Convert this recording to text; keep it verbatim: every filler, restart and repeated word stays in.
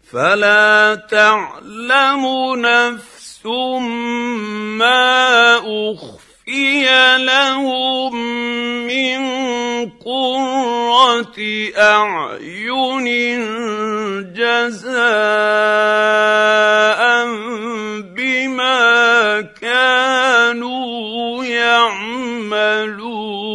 فلا تعلم نفس ما أخفي لهم من قرة أعين جزاء بما كانوا يعملون.